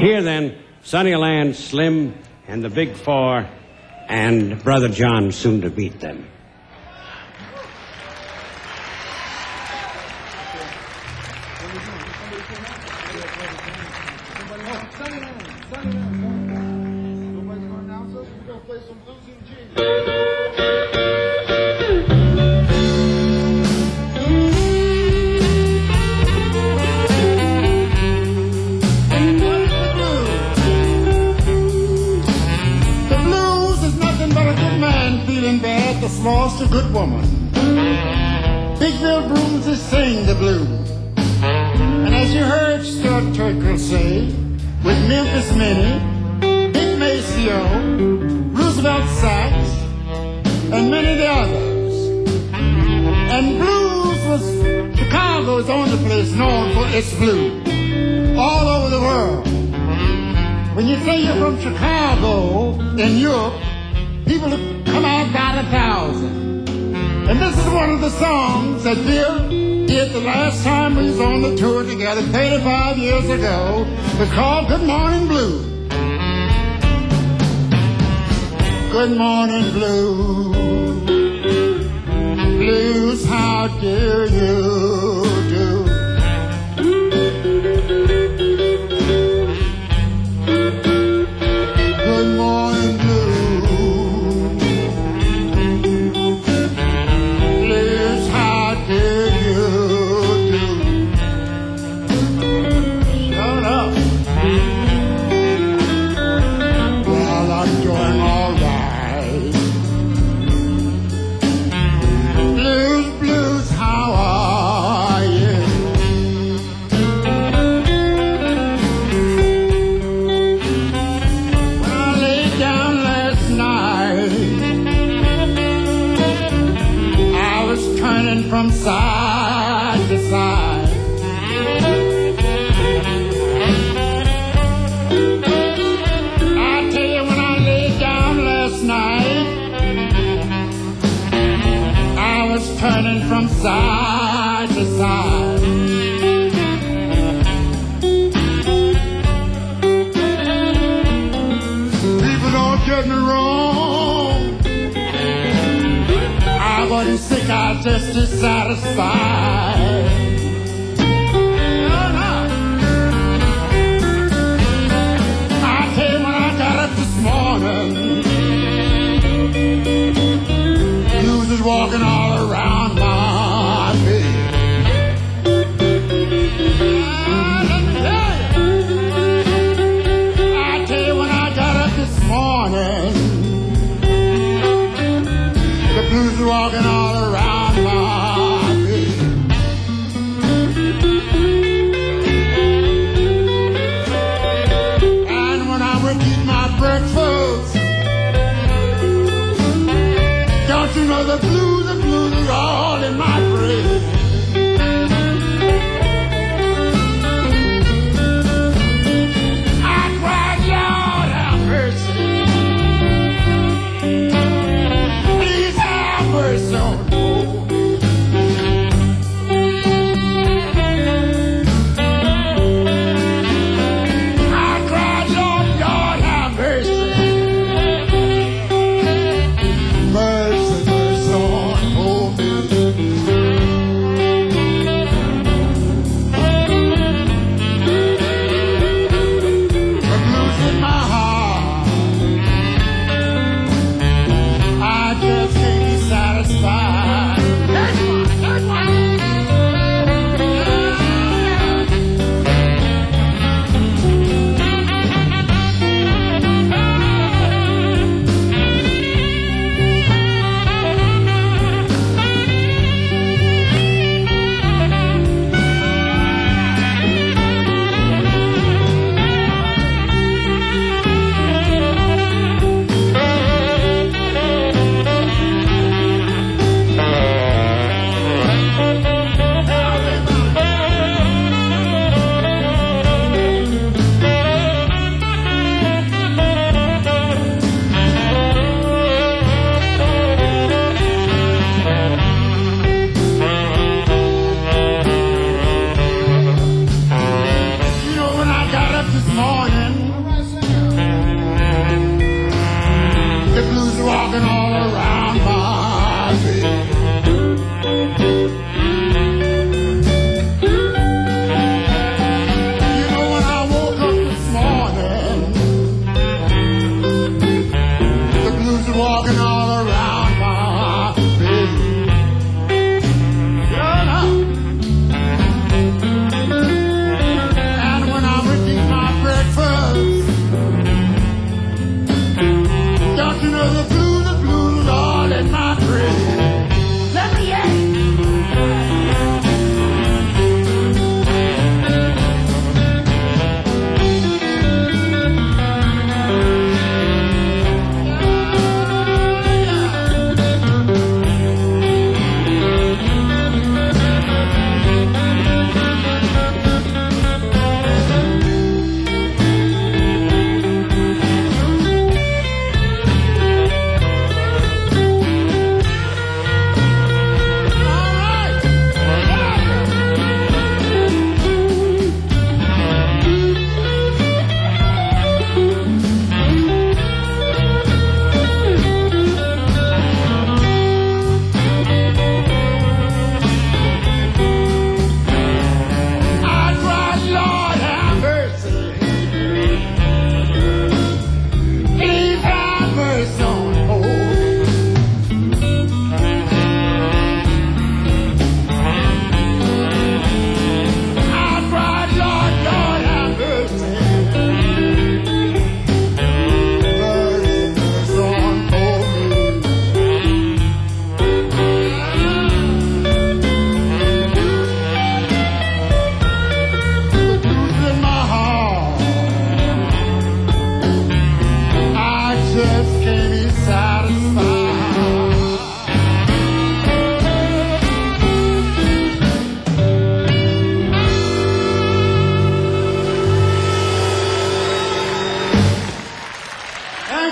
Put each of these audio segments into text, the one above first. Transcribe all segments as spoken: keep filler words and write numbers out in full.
Here then, Sunnyland, Slim, and the Big Four, and Brother John soon to beat them. Lost a good woman. Big Bill Broomsy sing the blues. And as you heard Stuart Turkle say, with Memphis Minnie, Big Maceo, Roosevelt Sax, and many of the others. And blues was, Chicago is the only place known for its blues all over the world. When you say you're from Chicago in Europe, people come out by the thousand. And this is one of the songs that Bill did the last time we was on the tour together thirty-five years ago. It's called Good Morning Blues. Good morning blues. Blues, how do you do? Good morning blues. From side to side, I tell you, when I laid down last night, I was turning from side to side. People, don't get me wrong, I wasn't sick, I just dissatisfied. No, no. I tell you, when I got up this morning, blues was walking all around my bed. Ah, let me tell you. I tell you, when I got up this morning, the blues was walking all around my bed. And when I would eat my breakfast, don't you know the blues, the blues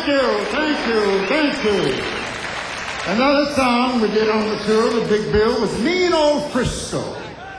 Thank you, thank you, thank you. Another song we did on the tour with Big Bill was Mean Old Frisco.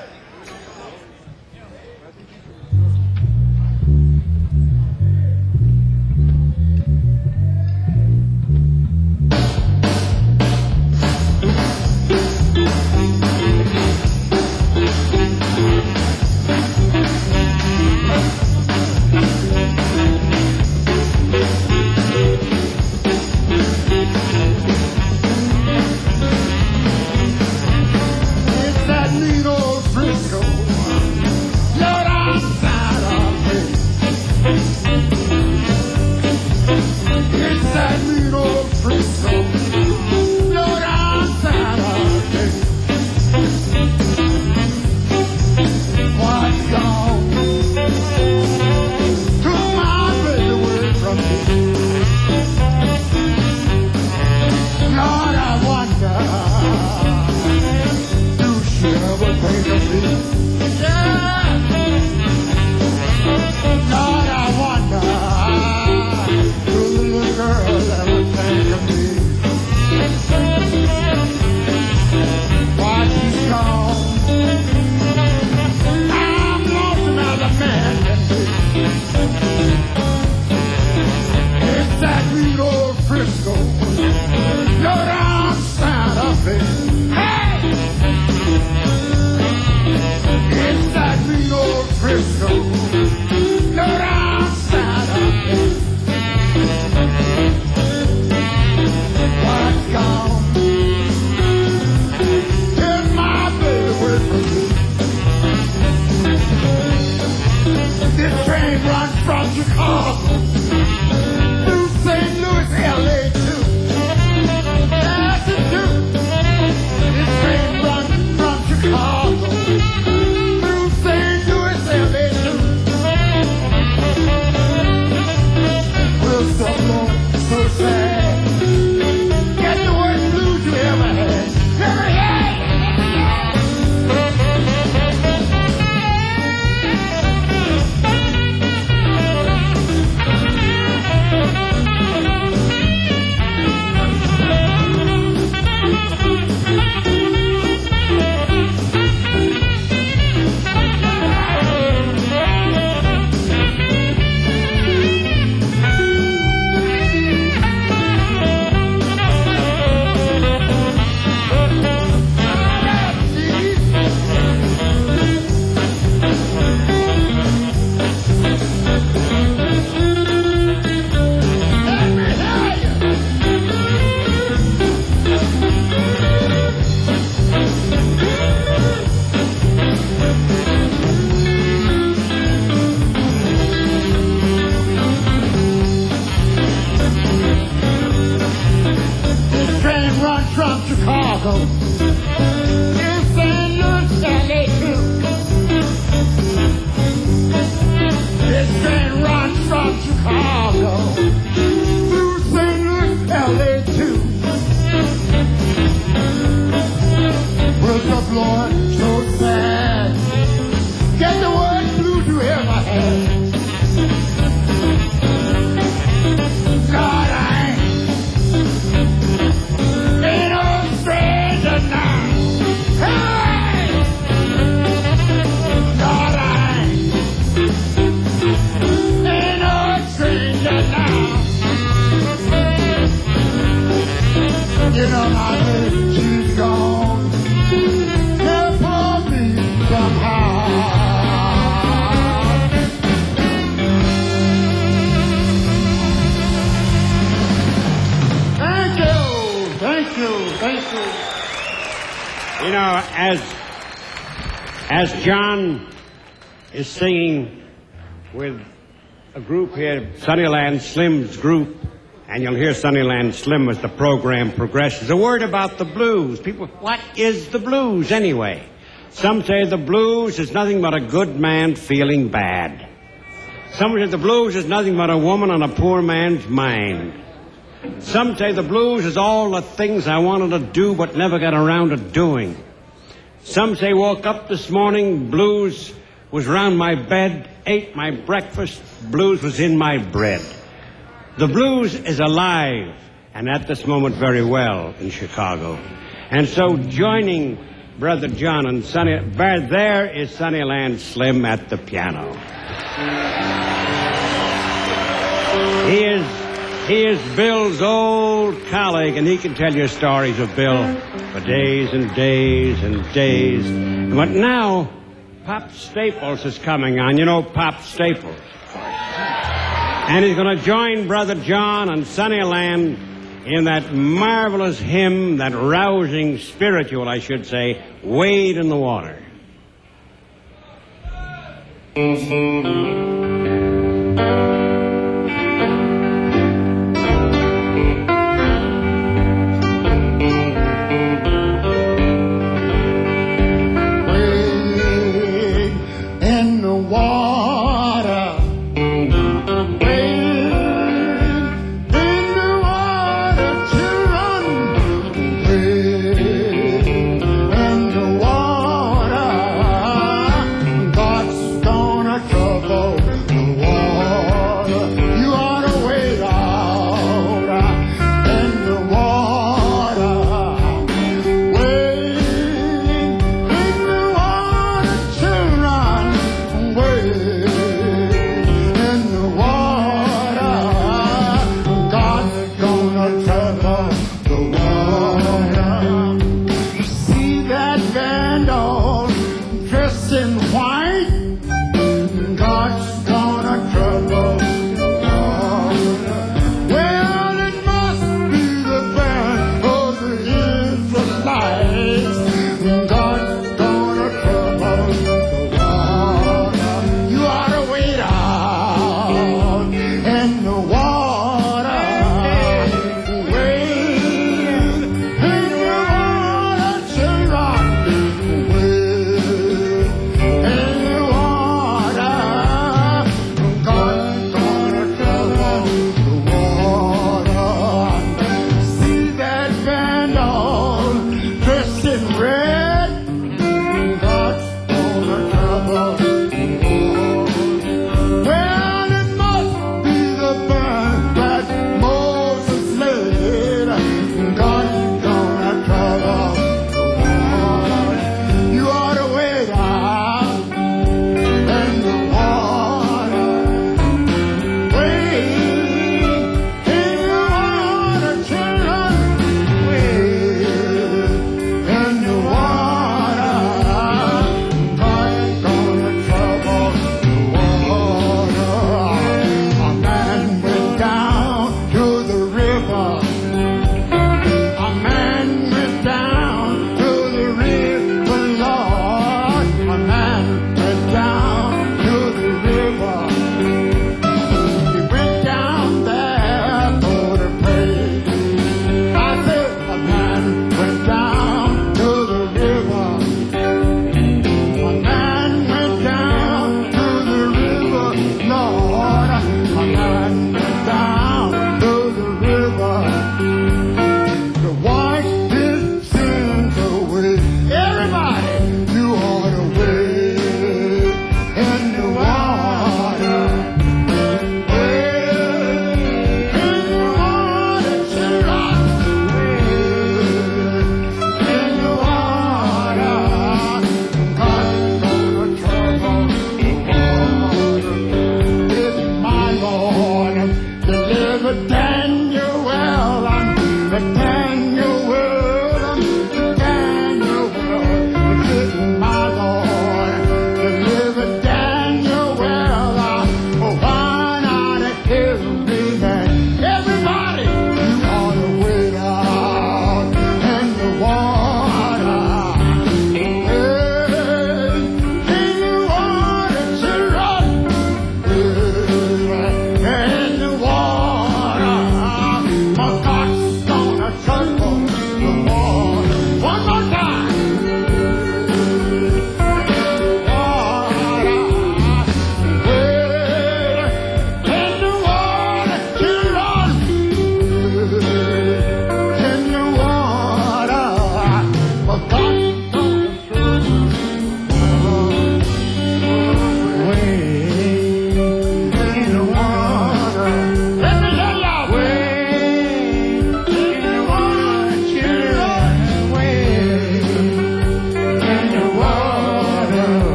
You know, as as John is singing with a group here, Sunnyland Slim's group, and you'll hear Sunnyland Slim as the program progresses. A word about the blues. People, what is the blues anyway? Some say the blues is nothing but a good man feeling bad. Some say the blues is nothing but a woman on a poor man's mind. Some say the blues is all the things I wanted to do but never got around to doing. Some say woke up this morning, blues was round my bed, ate my breakfast, blues was in my bread. The blues is alive, and at this moment very well in Chicago. And so joining Brother John and Sonny, there is Sunnyland Slim at the piano. He is, he is Bill's old colleague, and he can tell you stories of Bill for days and days and days. But now, Pop Staples is coming on. You know Pop Staples, of course. And he's going to join Brother John and Sunnyland in that marvelous hymn, that rousing spiritual, I should say, Wade in the Water. God's gonna trouble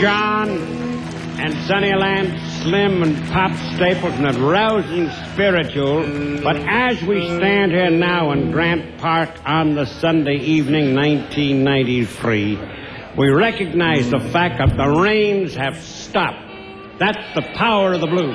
John and Sonny Lance, Slim and Pop Staples, and that rousing spiritual. But as we stand here now in Grant Park on the Sunday evening, nineteen ninety-three, we recognize the fact that the rains have stopped. That's the power of the blues.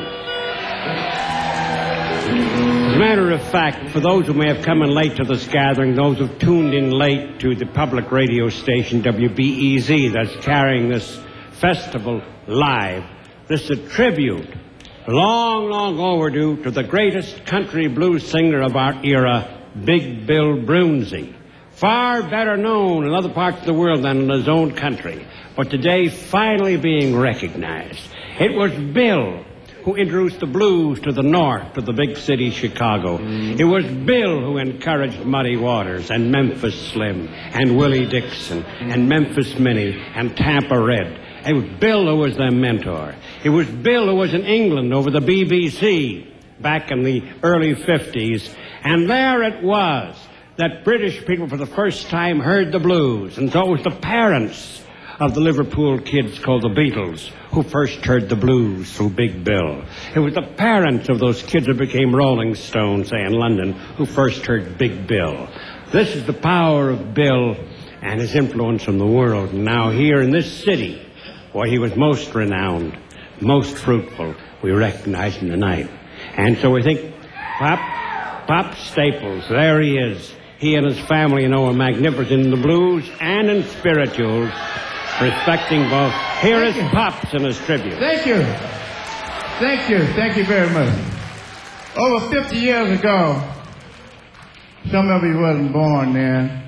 As a matter of fact, for those who may have come in late to this gathering, those who've tuned in late to the public radio station W B E Z that's carrying this festival live, this is a tribute, long, long overdue, to the greatest country blues singer of our era, Big Bill Broonzy. Far better known in other parts of the world than in his own country, but today finally being recognized. It was Bill who introduced the blues to the north, to the big city, Chicago. It was Bill who encouraged Muddy Waters and Memphis Slim and Willie Dixon and Memphis Minnie and Tampa Red. It was Bill who was their mentor. It was Bill who was in England over the B B C back in the early fifties. And there it was that British people for the first time heard the blues. And so it was the parents of the Liverpool kids called the Beatles who first heard the blues through Big Bill. It was the parents of those kids who became Rolling Stones, say, in London, who first heard Big Bill. This is the power of Bill and his influence on the world. And now here in this city, where he was most renowned, most fruitful, we recognize him tonight. And so we think, Pop, Pop Staples, there he is. He and his family, you know, are magnificent in the blues and in spirituals, respecting both. Here is Pops in his tribute. Thank you. Thank you. Thank you very much. Over fifty years ago, some of you wasn't born then,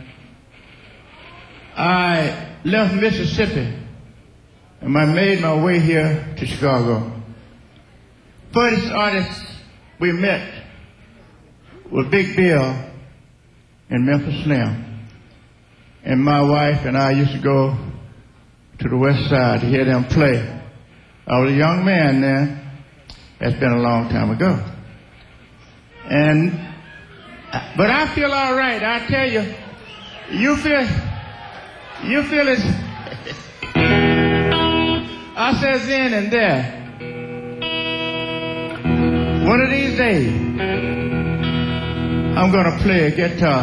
I left Mississippi and I made my way here to Chicago. First artist we met was Big Bill and Memphis Slim. And my wife and I used to go to the west side to hear them play. I was a young man then. That's been a long time ago. And, but I feel all right. I tell you, you feel, you feel it. I said then and there, one of these days, I'm gonna play a guitar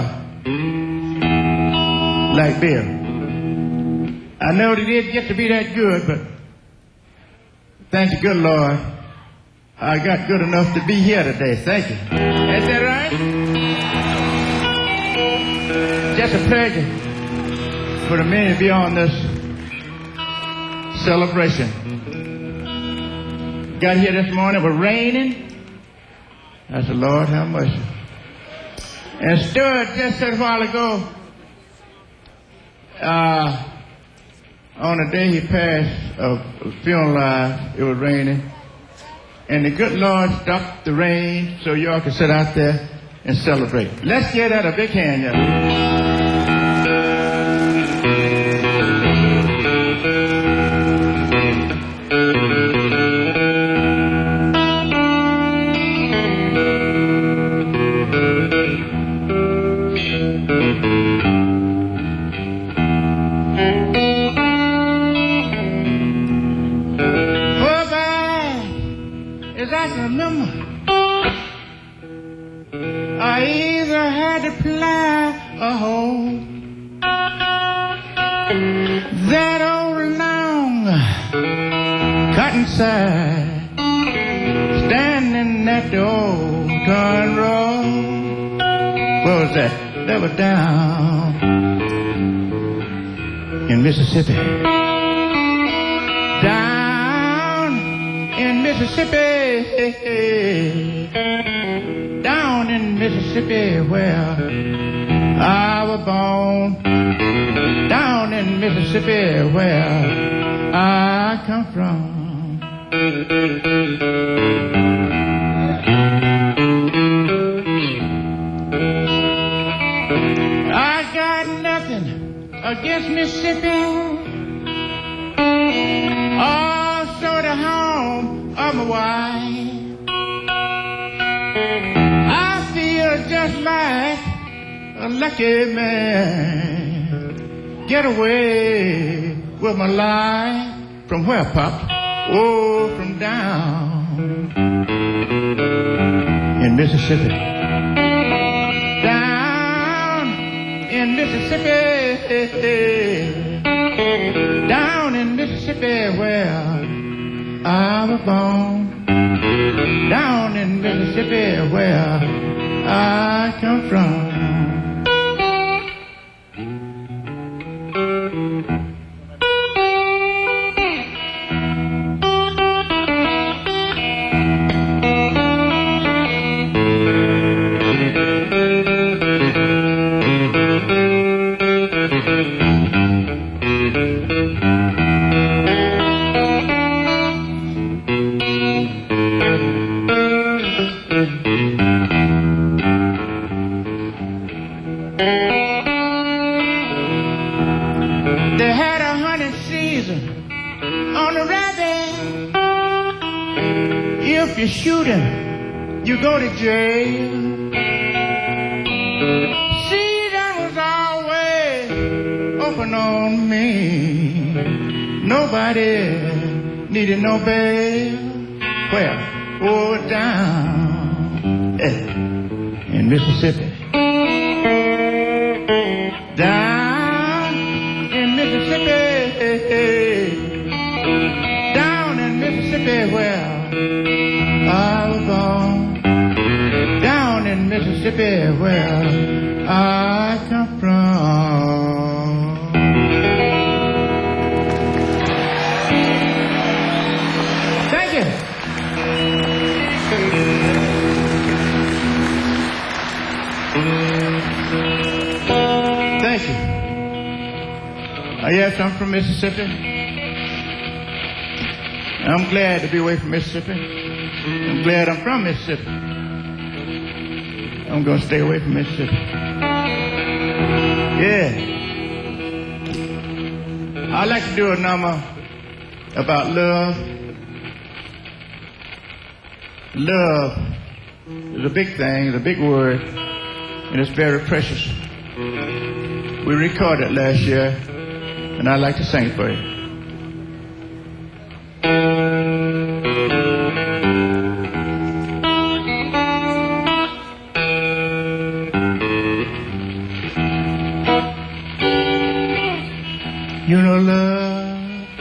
like Bill. I know it didn't get to be that good, but thank the good Lord, I got good enough to be here today. Thank you. Is that right? Just a pleasure for the men to be on this celebration. Got here this morning, it was raining. I said, Lord, how much? And Stuart just a while ago, uh, on the day he passed, a funeral live, it was raining. And the good Lord stopped the rain so y'all can sit out there and celebrate. Let's give that a big hand, y'all. I either had to ply a hole, that old long cotton side, standing at the old Gun Road. What was that? That was down in Mississippi. Down in Mississippi. Down in Mississippi where I was born. Down in Mississippi where I come from. I got nothing against Mississippi. Also the home of my wife. Just like a lucky man, get away with my life. From where, Pop? Oh, from down in Mississippi. Down in Mississippi. Down in Mississippi where I was born. Down in Mississippi where I come from. They had a hunting season on the rabbit. If you shoot him, you go to jail. Season was always open on me. Nobody needed no bail. Where? Oh, down eh, in Mississippi. Down in Mississippi, down in Mississippi where I was born, down in Mississippi where I come from. Thank you. Thank you. Uh, yes, I'm from Mississippi. I'm glad to be away from Mississippi. I'm glad I'm from Mississippi. I'm going to stay away from Mississippi. Yeah. I'd like to do a number about love. Love is a big thing, it's a big word, and it's very precious. We recorded it last year, and I'd like to sing it for you. You know love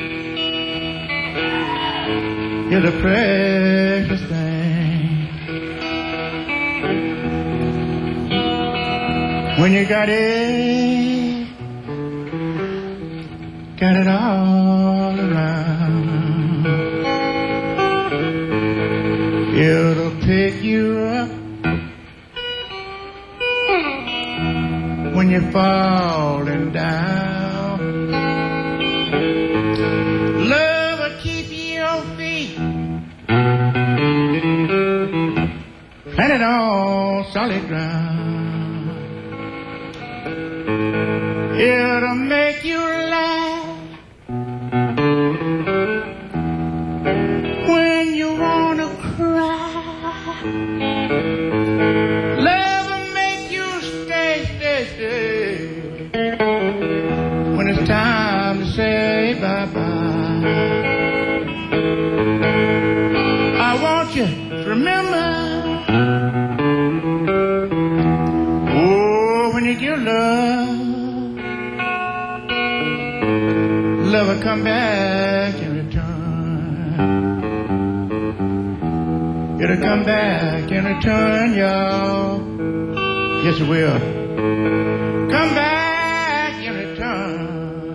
is a precious thing. When you got it, got it all around. It'll pick you up when you're falling down. Love will keep your feet planted on solid ground. It'll make you laugh when you wanna cry. Love will make you stay, stay, stay when it's time to say bye-bye. I want you to remember, oh, when you give love, love will come back in return. It'll come back in return, y'all. Yes, it will. Come back in return.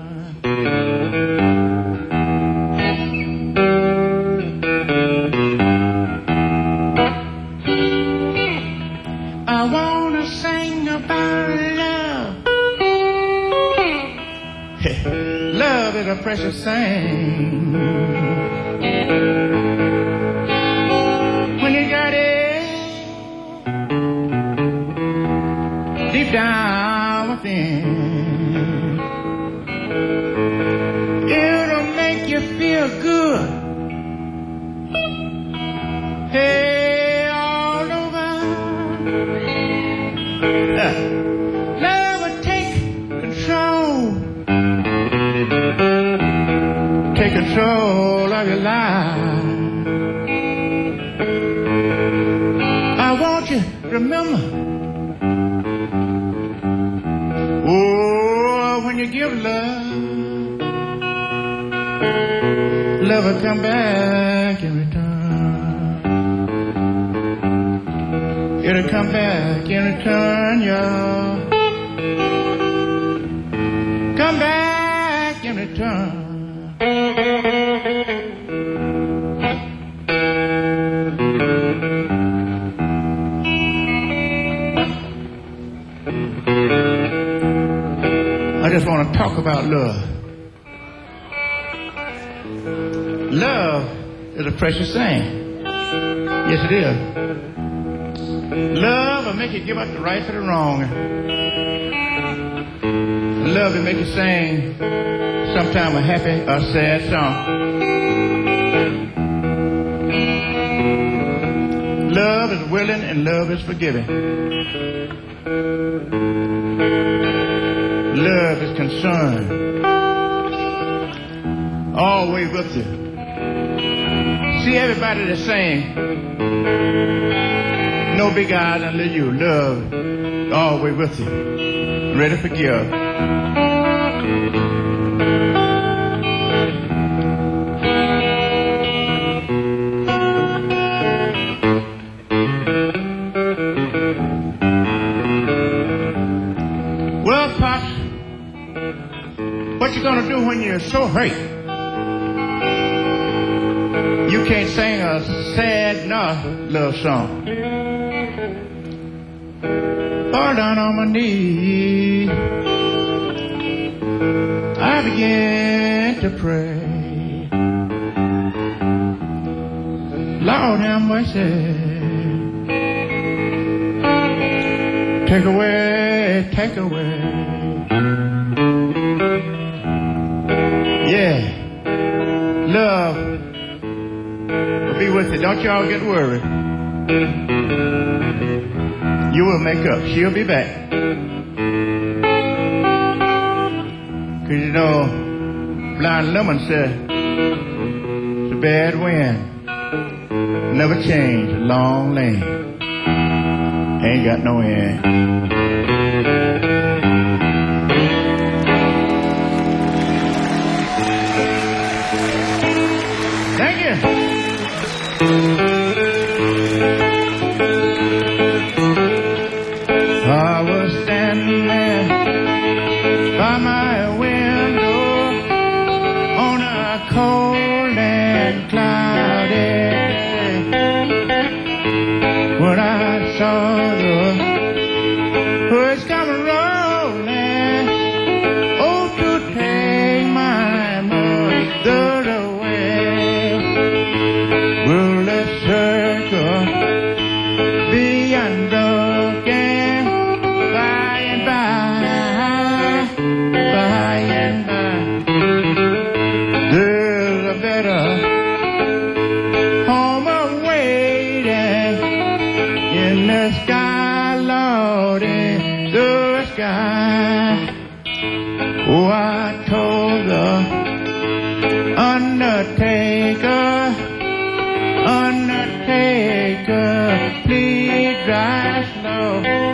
I wanna sing about love. Love is a precious thing. When you got it deep down within, it'll make you feel good. Hey, all over. Uh, love will take control. Take control of your life. I want you to remember, oh, when you give love, love will come back in return. It'll come back in return, y'all. Come back in return. I just want to talk about love. Love is a precious thing. Yes, it is. Love will make you give up the right for the wrong. Love will make you sing sometime a happy or sad song. Love is willing and love is forgiving. Love is concerned, always with you. See everybody that's saying, no big eyes under you. Love, always with you, ready to forgive. Well, Pops, what you gonna do when you're so hurt? You can't sing a sad no love song. Fall down on my knees, I began to pray. Lord have mercy, take away, take away. Yeah, love will be with you. Don't y'all get worried. You will make up. She'll be back. Cause you know, Blind Lemon said, it's a bad wind. Never change, a long lane. Ain't got no end. Thank you. I was standing there by my window on a cold and cloudy day when I saw the birds coming rolling, oh, to take my mother away. Will the circle be unbroken by and by, by and by? There's a better home awaiting in the sky, Lord, in the sky. Oh, I told the undertaker, undertaker, please drive slow,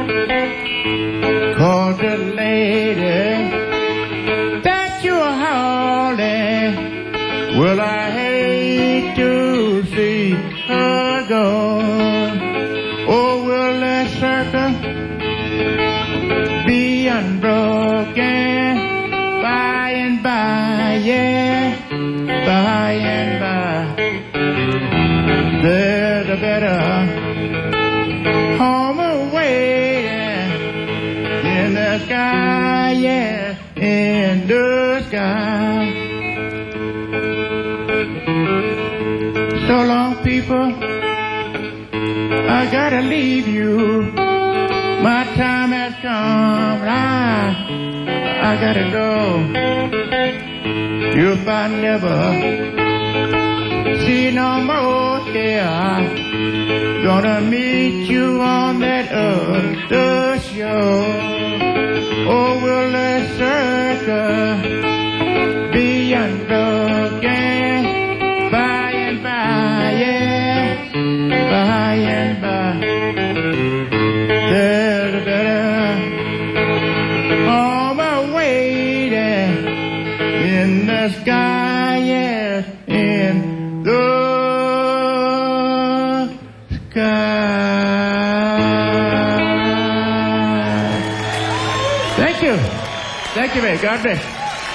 'cause the lady that you're hauling, well, I hate to see her go. Oh, will the circle be unbroken by and by, yeah, by and by? There's a better home awaiting in the sky, yeah, in the sky. So long, people, I gotta leave you. My time has come, I, I gotta go. If I never see no more here, gonna meet you on that other shore. Oh, will the circle be unbroken Thank you. Thank you, man. God bless.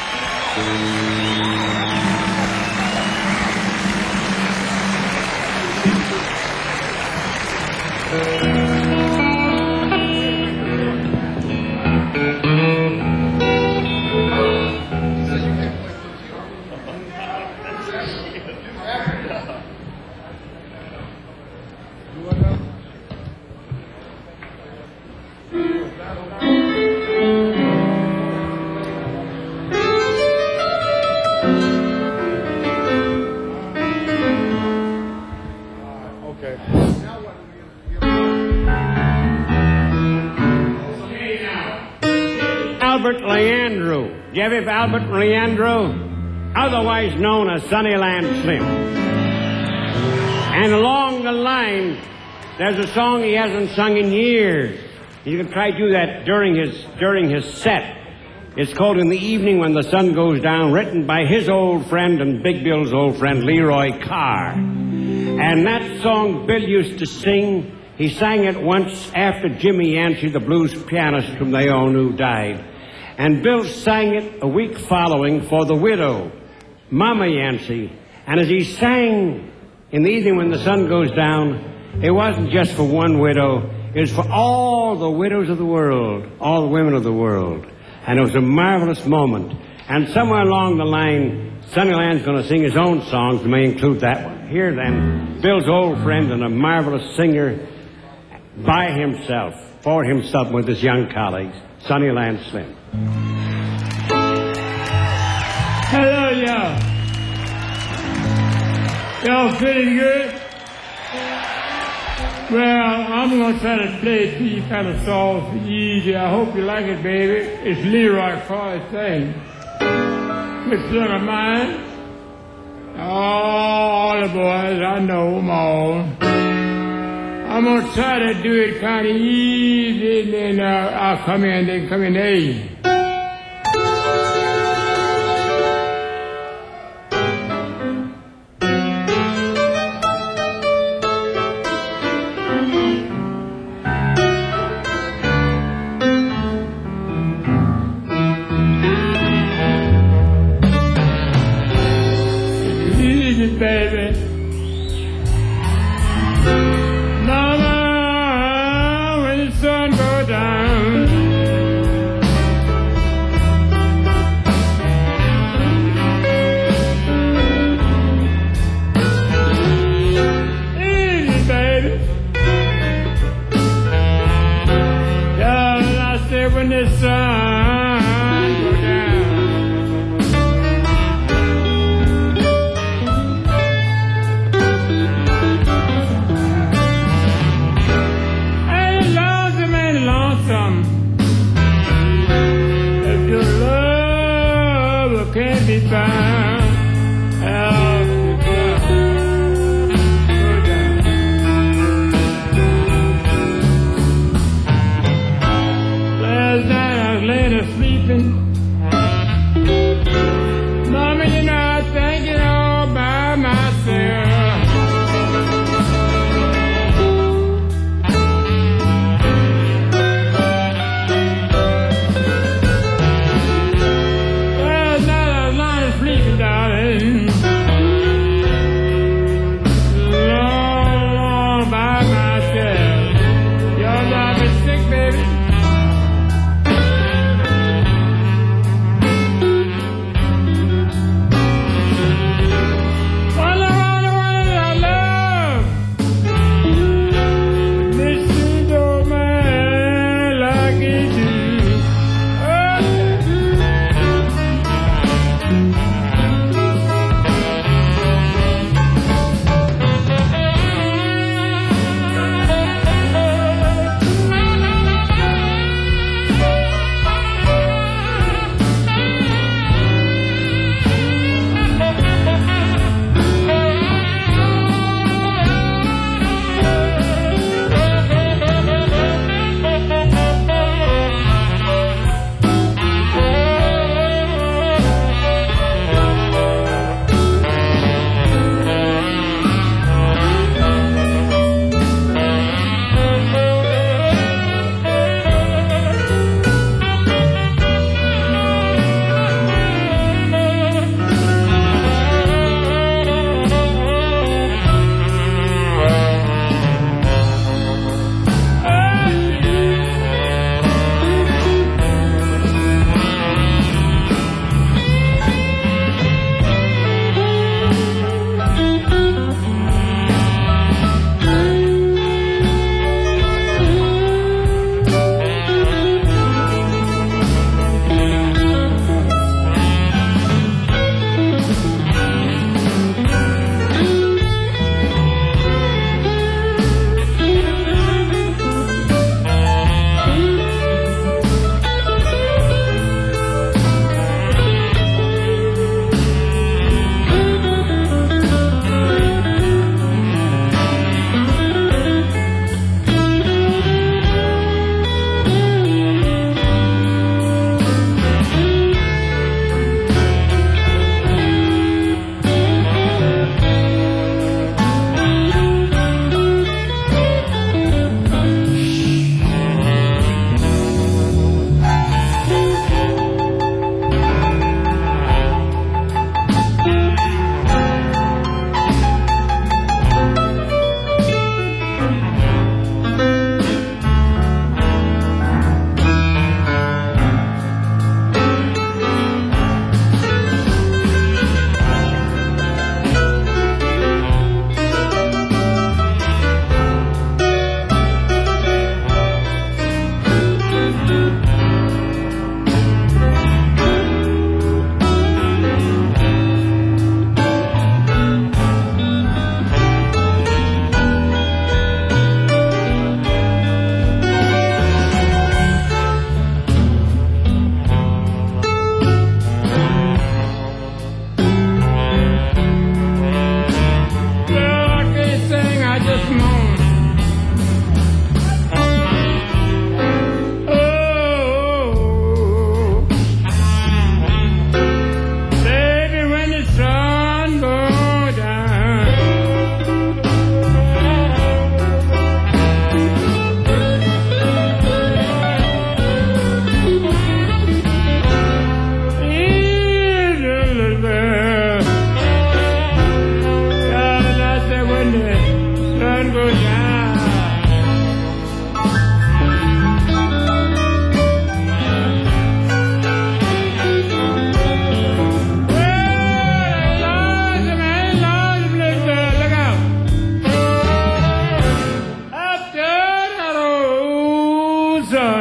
Albert Leandro. Do you have it, Albert Leandro? Otherwise known as Sunnyland Slim. And along the line, there's a song he hasn't sung in years. You can try to do that during his during his set. It's called In the Evening When the Sun Goes Down, written by his old friend and Big Bill's old friend, Leroy Carr. And that song Bill used to sing, he sang it once after Jimmy Yancey, the blues pianist whom they all knew, died. And Bill sang it a week following for the widow, Mama Yancey. And as he sang In the Evening When the Sun Goes Down, it wasn't just for one widow, it was for all the widows of the world, all the women of the world. And it was a marvelous moment. And somewhere along the line, Sunnyland's going to sing his own songs, may include that one. Here then, Bill's old friend and a marvelous singer by himself, for himself with his young colleagues, Sunnyland Slim. Hello, y'all. Y'all feeling good? Well, I'm going to try to play these kind of songs for you easy. I hope you like it, baby. It's Leroy Carr's thing. Good son of mine. All the boys, I know them all. I'm going to try to do it kind of easy, and then uh, I'll come in, they come in A. Baby, mama, when the sun goes down,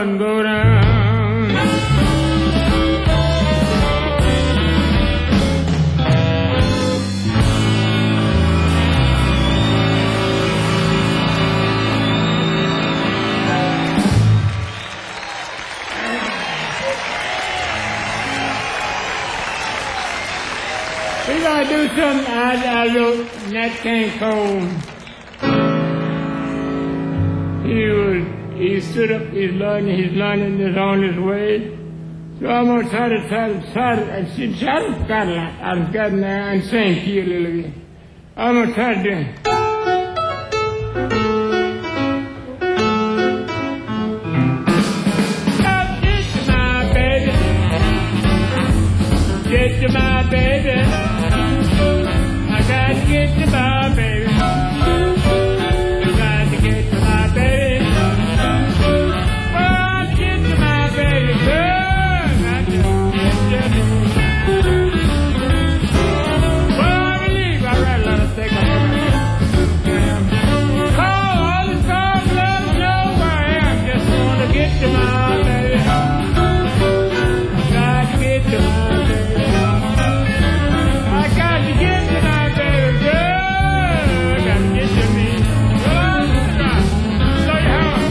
sun go down. We gotta do something I, I wrote Nat King Cole. He was, he stood up, he's learning, he's learning this on his way. So I'm gonna try to try to try to, I should try to got a lot. I've gotten there and sing to you a little bit. I'm gonna try to do it. Get to my baby. I gotta get to my baby. I gotta get to my baby. Oh, get to my baby, girl. I gotta get to me. Well, I believe I read a lot of things. Call all the songs, let them know where I am. Just wanna get to my baby. I gotta get to my baby. I got to get to my baby girl. I got to get to me. Oh, God. Show you how.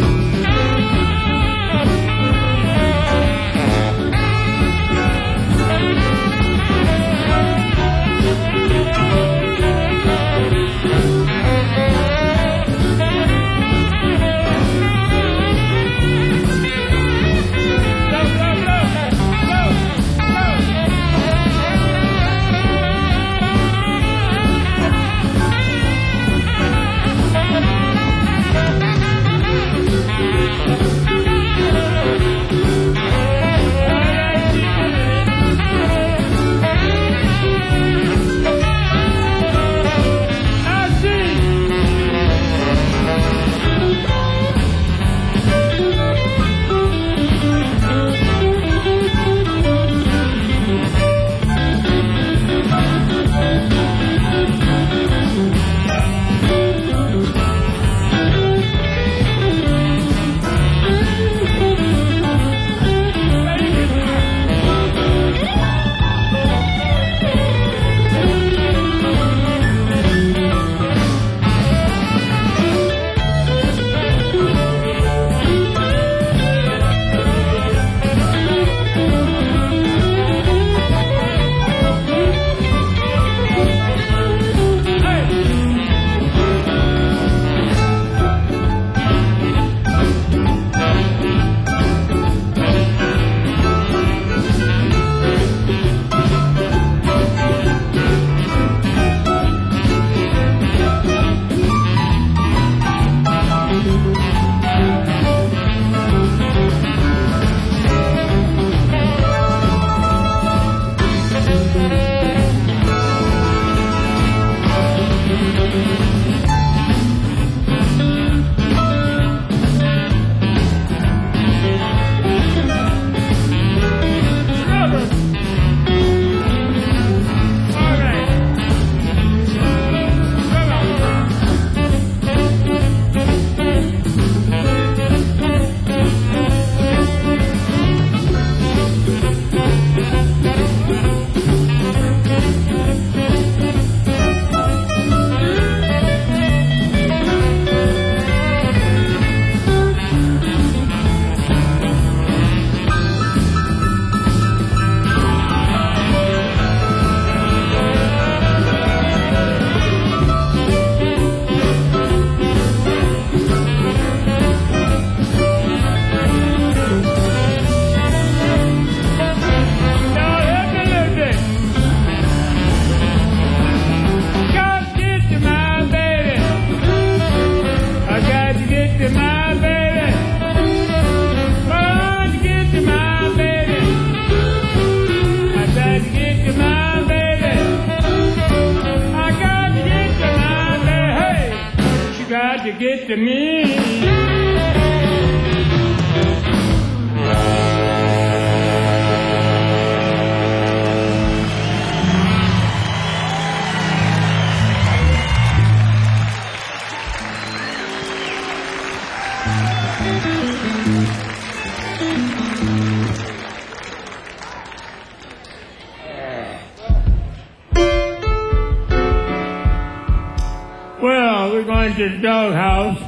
To get to me. to the doghouse.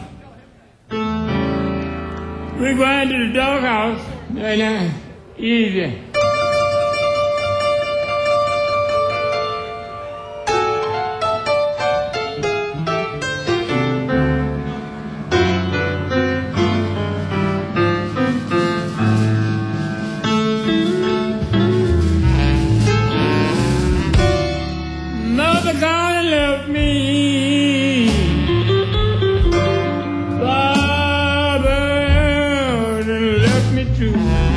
We're going to the doghouse. And, uh, easy. Mother gonna love me. Father done left me too.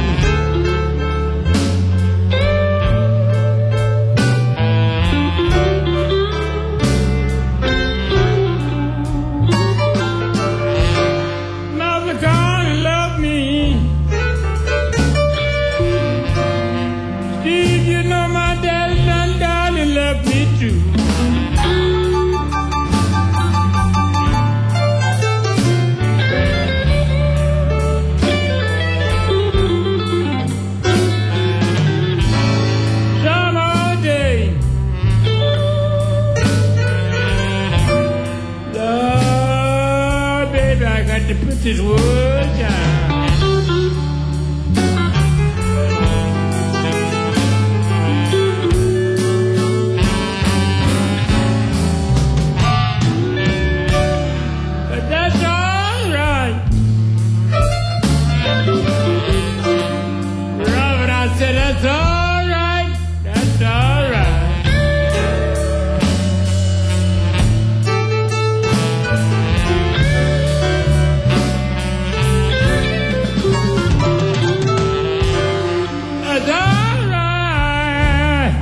Mother gonna love me. Steve, you know my daddy done died and left me too. Some old day, Lord, baby, I got to put this wood down. But that's all right. Robert, I said that's all right. That's all right. That's all right.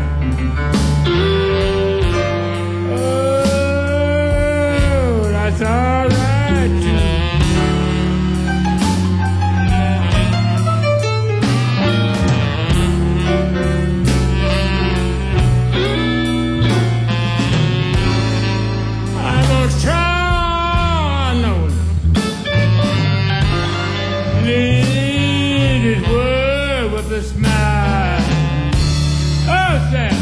Oh, that's all right too. I'm gonna try no lead his word with a smile. Oh, Sam.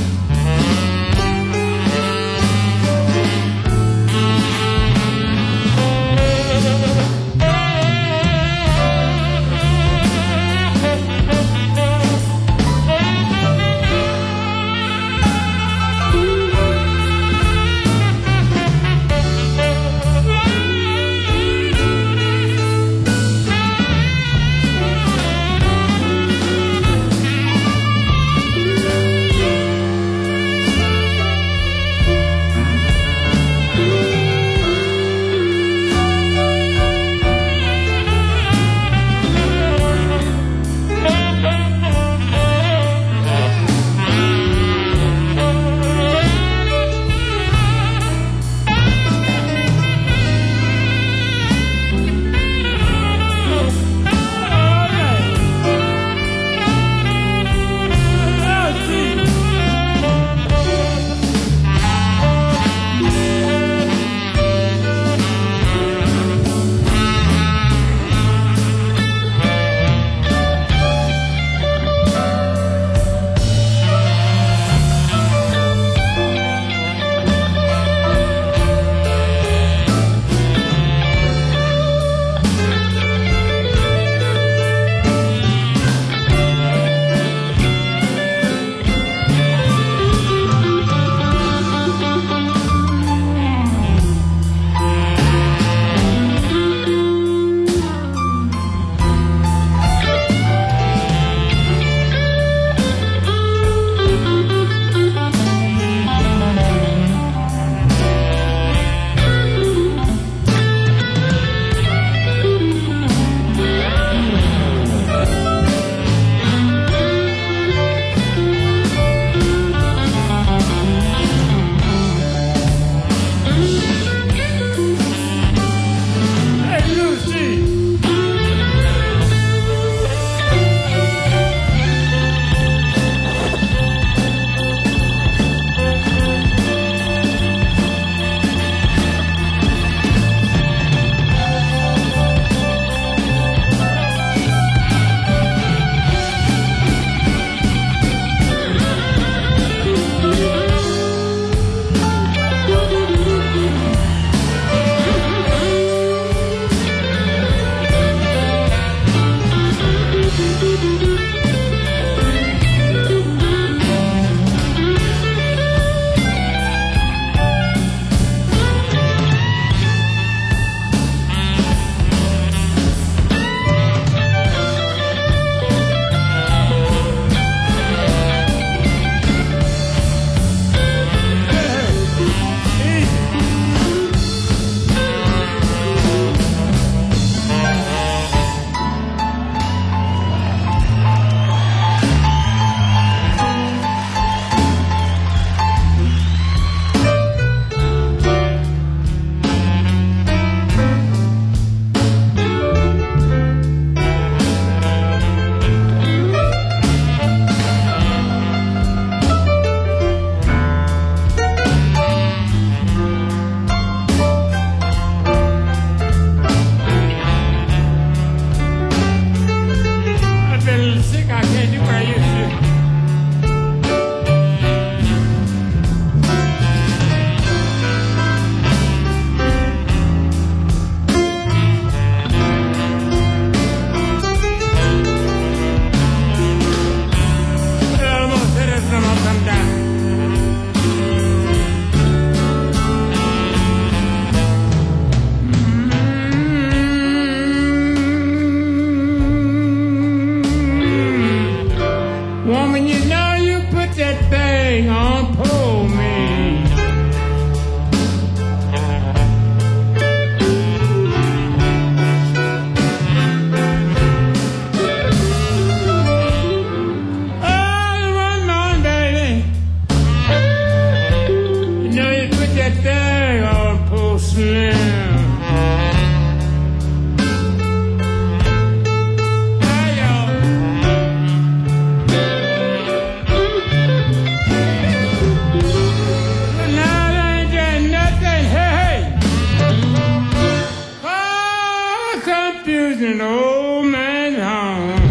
confusing old man's home.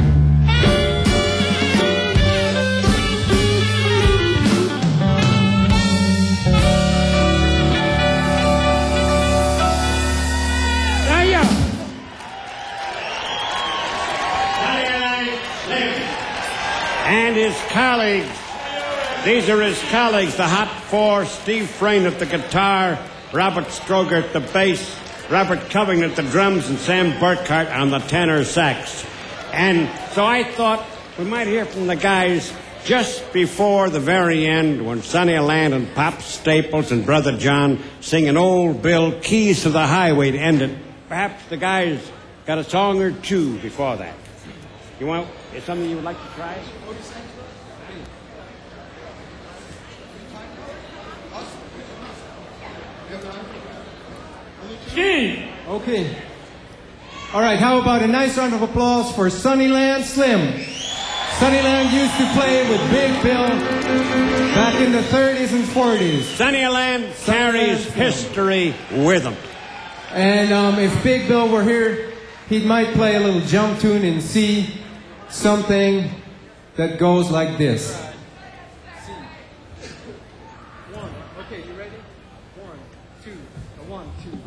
Now, y'all. And his colleagues. These are his colleagues, the Hot Four: Steve Frayne at the guitar, Robert Stroger at the bass, Robert Covington at the drums, and Sam Burkhart on the tenor sax. And so I thought we might hear from the guys just before the very end when Sonny Land and Pop Staples and Brother John sing an Old Bill Keys to the Highway to end it. Perhaps the guys got a song or two before that. You want, is something you would like to try? Steve. Okay. All right, how about a nice round of applause for Sunnyland Slim? Sunnyland used to play with Big Bill back in the thirties and forties. Sunnyland carries history with him. And um, if Big Bill were here, he might play a little jump tune in C, something that goes like this. One. Okay, you ready? One, two, one, two.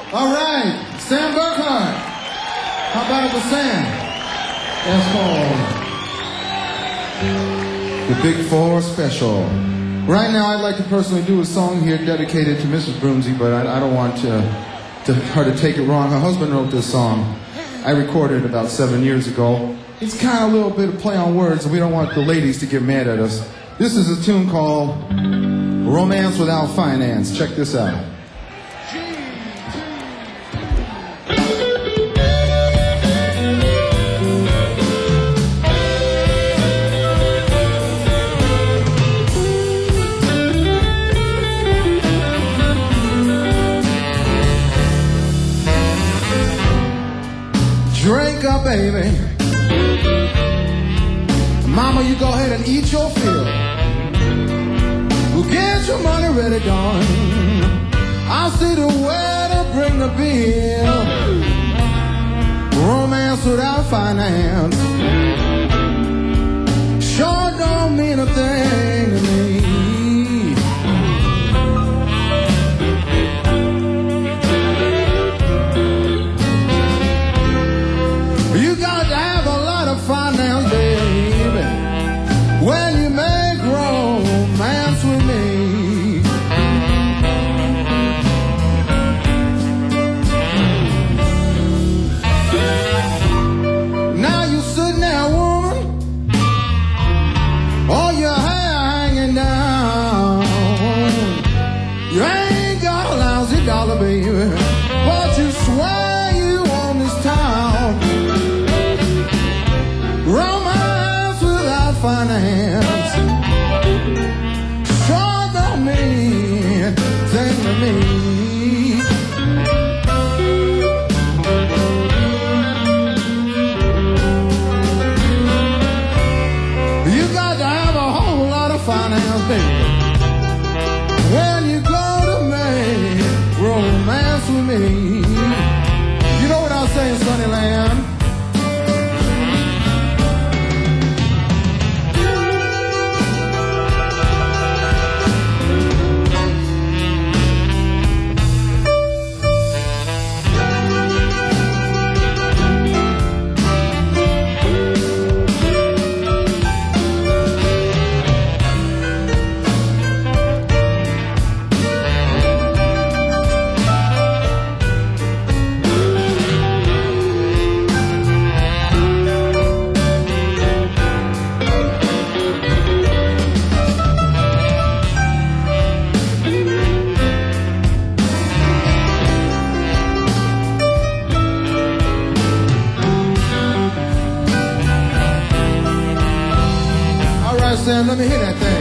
All right, Sam Burkhardt. How about it with Sam? That's called the Big Four Special. Right now, I'd like to personally do a song here dedicated to Missus Broomsey, but I, I don't want to, to her to take it wrong. Her husband wrote this song. I recorded it about seven years ago. It's kind of a little bit of play on words, and we don't want the ladies to get mad at us. This is a tune called Romance Without Finance. Check this out. Drink up, baby. Mama, you go ahead and eat your fill. We'll get your money ready, darling. I'll see the way to bring the bill. Romance without finance sure don't mean a thing to me. You got to have a lot of finance, baby, when you make romance with me. Now you sitting there, woman, all your hair hanging down. You ain't got a lousy dollar, baby, but you swear you own this town. Romance without finance sure don't mean a thing to me. You got to have a whole lot of finance, baby, when you go to make romance with me. You know what I was saying, Sunnyland? Sam, let me hear that thing.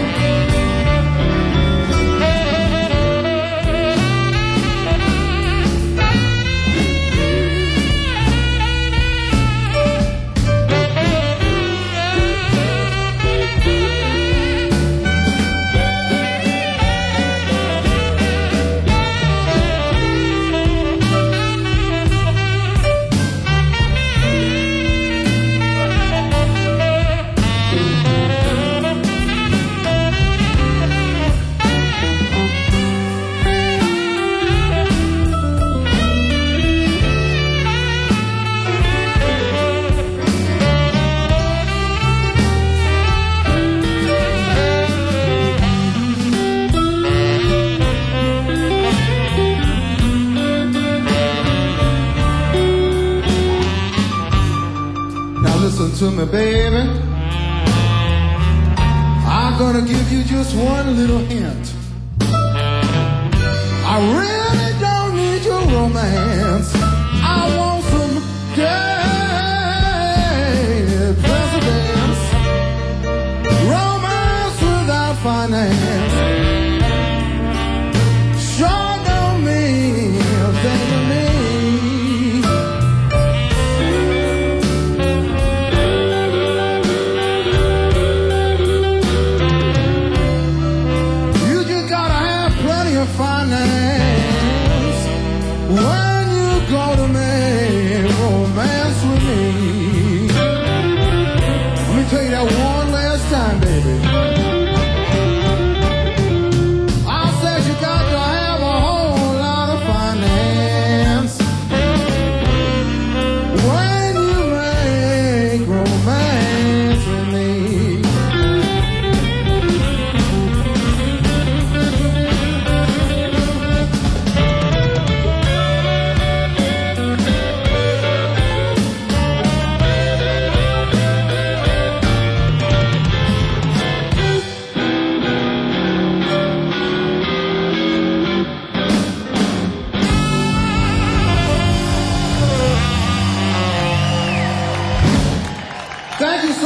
Listen to me, baby. I'm gonna give you just one little hint. I really don't need your romance. I want some dead presidents. Romance without finance sure don't mean a thing to me. Finance when you go to make romance with me. Let me tell you that one last time, baby. I said you got to have a whole lot of finance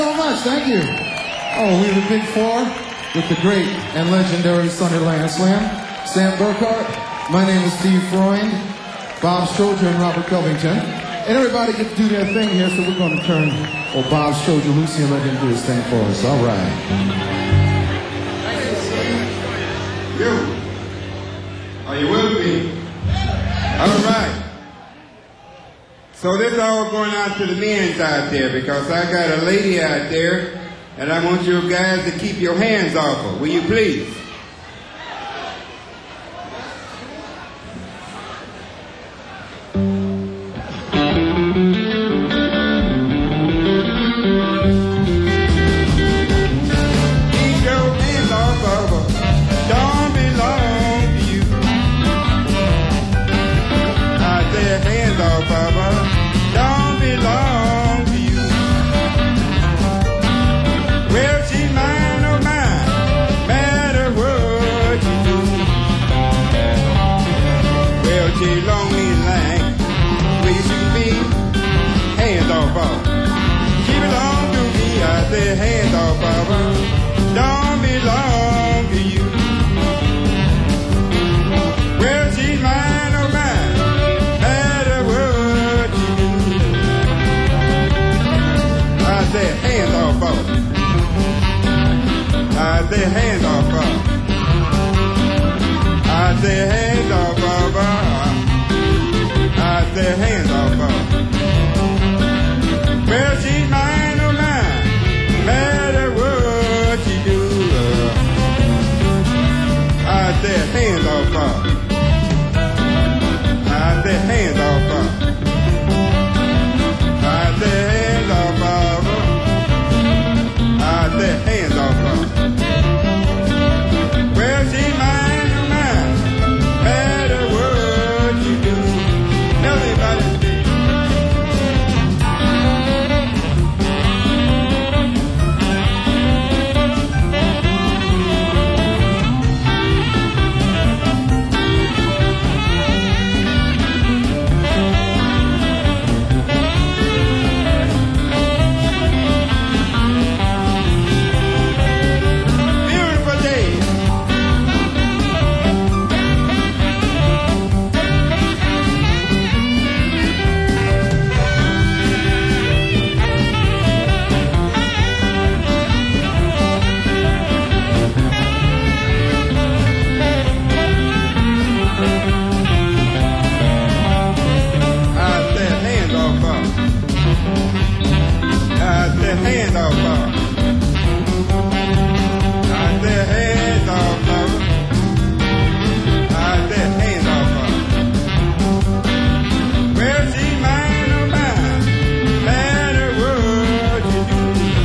so much. Thank you. Oh, we have the Big Four with the great and legendary Sunderland Slam. Sam Burkhart. My name is Steve Freund. Bob Stroger and Robert Covington. And everybody gets to do their thing here, so we're going to turn oh, Bob Stroger loose and let him do his thing for us. All right. You. Are you with me? All right. So this all going out to the men's out there because I got a lady out there and I want you guys to keep your hands off her. Will you please? Keep your hands off of her. Don't belong to you. I said hands off of her. Don't belong to you. Well, she's mine, oh mine, matter what you do. Well, she long me like where you should be. Hands off of her. She belong to me. I said hands off of her. Don't belong to you. Well, she's mine, oh mine, matter what you do. I said hands off of her. I said hands off of her. I said hands off of her. I said hands off of her. Well, she's mine, oh mine, matter what you do. I said hands off of her. I said hands off of her. I said hands off of her. I said hands off of her. Well, she's mine, oh mine, matter what you do. Tell me about it, Steve. Beautiful day. I said hands off of her. I said hands off of her. I said hands off of her. I said hands off of her. Well, she's mine, oh mine, matter what you do.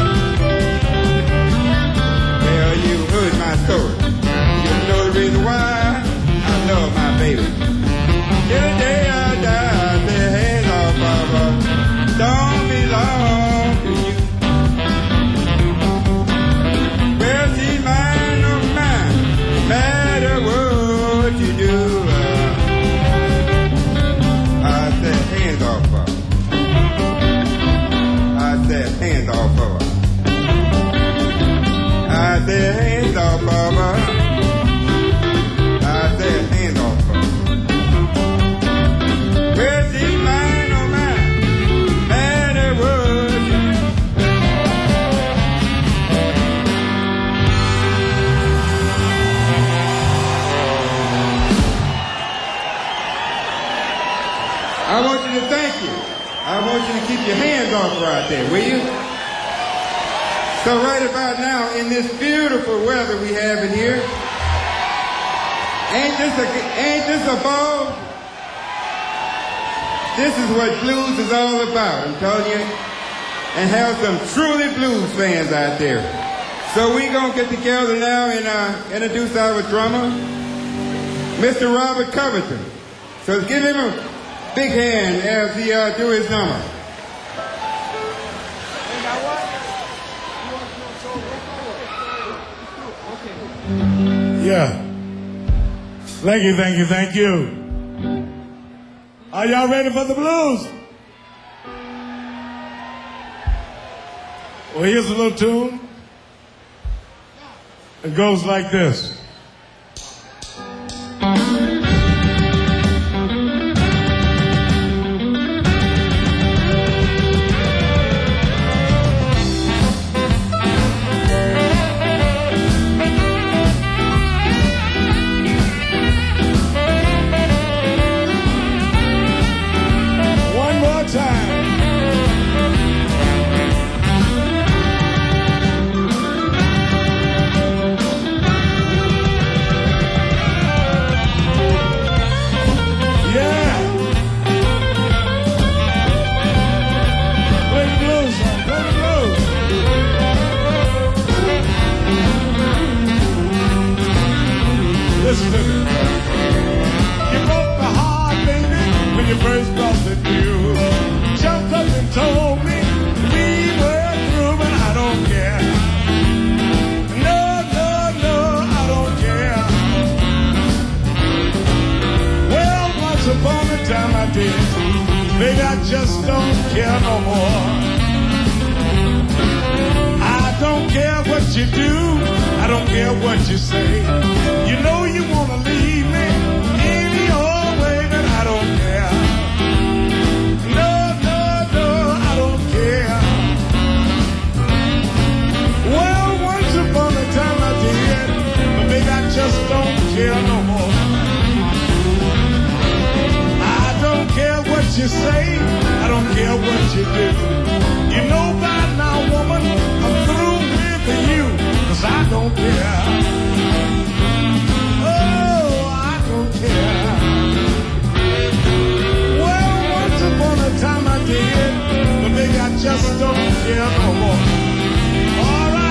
Well, you heard my story. You know the reason why I love my baby. Till the day I die, I said hands off of her. Don't belong to you. Well, she's mine, oh mine, matter what you do. I said hands off of her. I said hands off of her. I said hands off of her. I said hands off of her. Well, she's mine, oh mine, matter what you do. I want you to thank you. I want you to keep your hands off her out there, will you? So right about now, in this beautiful weather we have in here, ain't this a, ain't this a ball? This is what blues is all about, I'm telling you. And have some truly blues fans out there. So we gonna get together now and uh, introduce our drummer, Mister Robert Covington. So give him a big hand as he uh, do his number. Yeah. Thank you, thank you, thank you. Are y'all ready for the blues? Well, here's a little tune. It goes like this. One more time. Listen to me. You broke my heart, baby, when you first brought the news. Jumped up and told me we were through, but I don't care. No, no, no, I don't care. Well, once upon a time I did. Baby, I just don't care no more. I don't care what you do. I don't care what you say. You know you want to leave me any old way, but I don't care. No, no, no, I don't care. Well, once upon a time I did, but baby, I just don't care no more. I don't care what you say. I don't care what you do. You know by now, woman, I'm through with you. Cause I don't care. Oh, I don't care. Well, once upon a time I did, but maybe I just don't care no more. All right.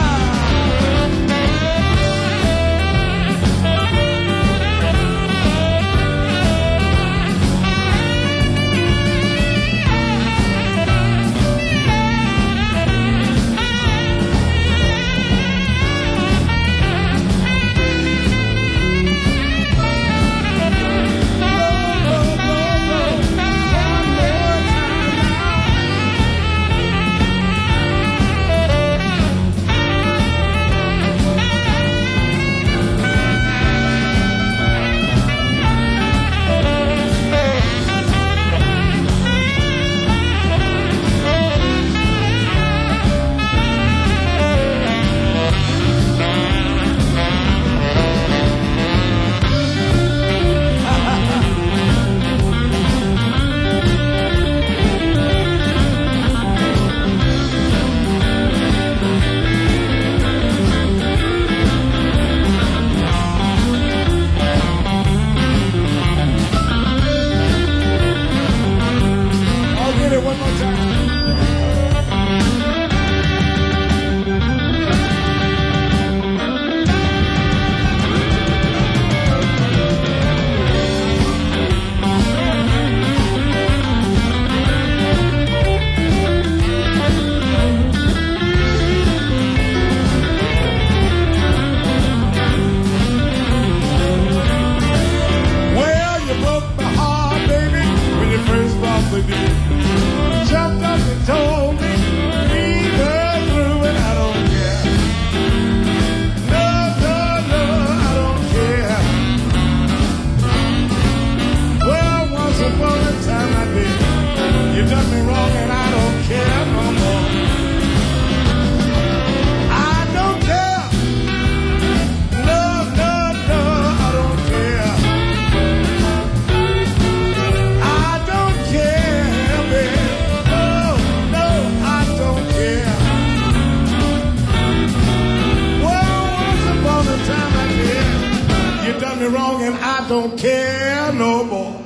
don't care no more.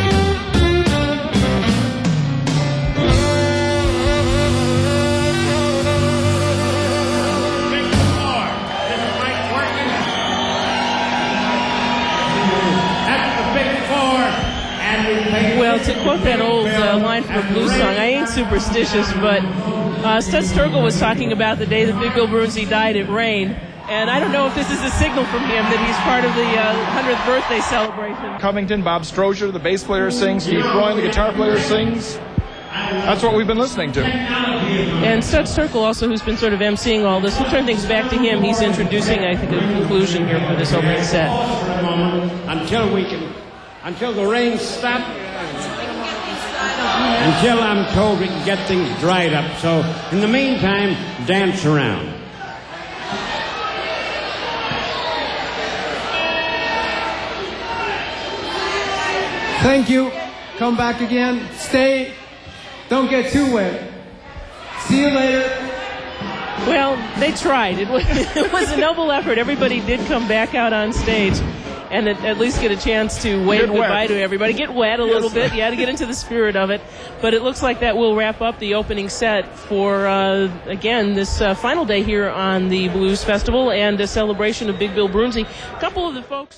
Well, to quote that old uh, line from a blues song, I ain't superstitious, but uh, Stud Sturgill was talking about the day that Big Bill Broonzy died, it rained. And I don't know if this is a signal from him that he's part of the uh, hundredth birthday celebration. Covington, Bob Strozier, the bass player, sings. Steve Freund, the guitar player, sings. That's what we've been listening to. And Studs Terkel also, who's been sort of emceeing all this, we'll turn things back to him. He's introducing, I think, a conclusion here for this opening set. For a moment, until we can, until the rain stops, until I'm told we can get things dried up. So, in the meantime, dance around. Thank you. Come back again. Stay. Don't get too wet. See you later. Well, they tried. It was, it was a noble effort. Everybody did come back out on stage and at, at least get a chance to wave Get goodbye wet. to everybody. Get wet a little bit. Yeah, to get into the spirit of it. But it looks like that will wrap up the opening set for, uh, again, this uh, final day here on the Blues Festival and a celebration of Big Bill Broonzy. A couple of the folks...